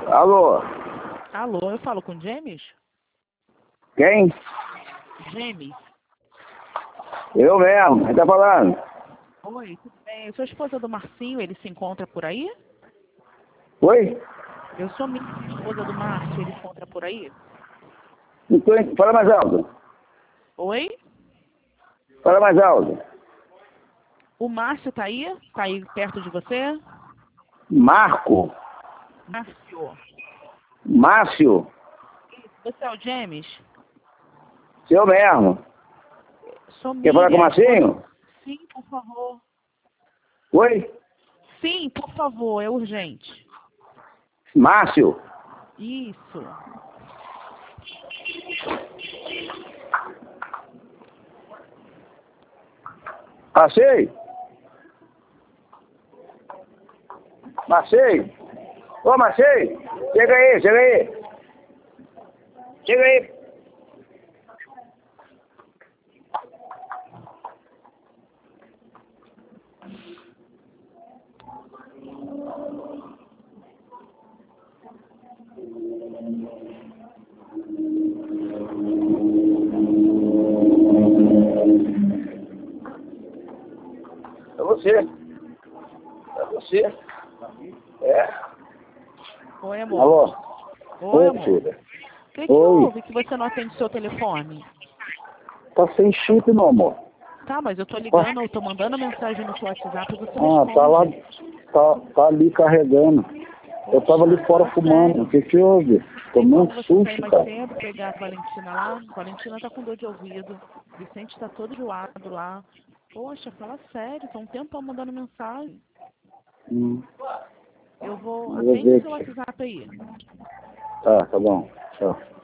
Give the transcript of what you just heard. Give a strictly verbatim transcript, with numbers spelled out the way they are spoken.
Alô? Alô, eu falo com James? Quem? James. Eu mesmo, quem tá falando? Oi, tudo bem? Eu sou a esposa do Marcinho, ele se encontra por aí? Oi? Eu sou minha esposa do Márcio, ele se encontra por aí? Não tô en- Fala mais alto. Oi? Fala mais alto. O Márcio tá aí? Tá aí perto de você? Marco? Márcio. Márcio? Você é o James? Eu mesmo. Sou Quer falar com o Miriam, Marcinho? esposa... Sim, por favor. Oi? Sim, por favor, é urgente. Márcio? Isso. Passei? Marcei? Ô, Marcei? Chega aí, chega aí. Chega aí. É você. É você. É. Oi, amor. Alô? Oi, Oi, amor. filha. O que que Oi. houve que você não atende seu telefone? Tá sem chip, meu amor. Tá, mas eu tô Ah, ligando, eu tô mandando mensagem no seu WhatsApp e você ah, tá lá. responde. Tá, tá ali carregando. Eu tava ali fora Fala fumando. sério. O que que houve? Tem Tomei um como você sair susto, mais cara. cedo, pegar a Valentina lá? Valentina tá com dor de ouvido. Vicente tá todo zoado lá. Poxa, fala sério, tô um tempão mandando mensagem. Hum, Eu vou. eu vou Atende ver seu aqui. WhatsApp aí. Tá, tá bom. Tchau.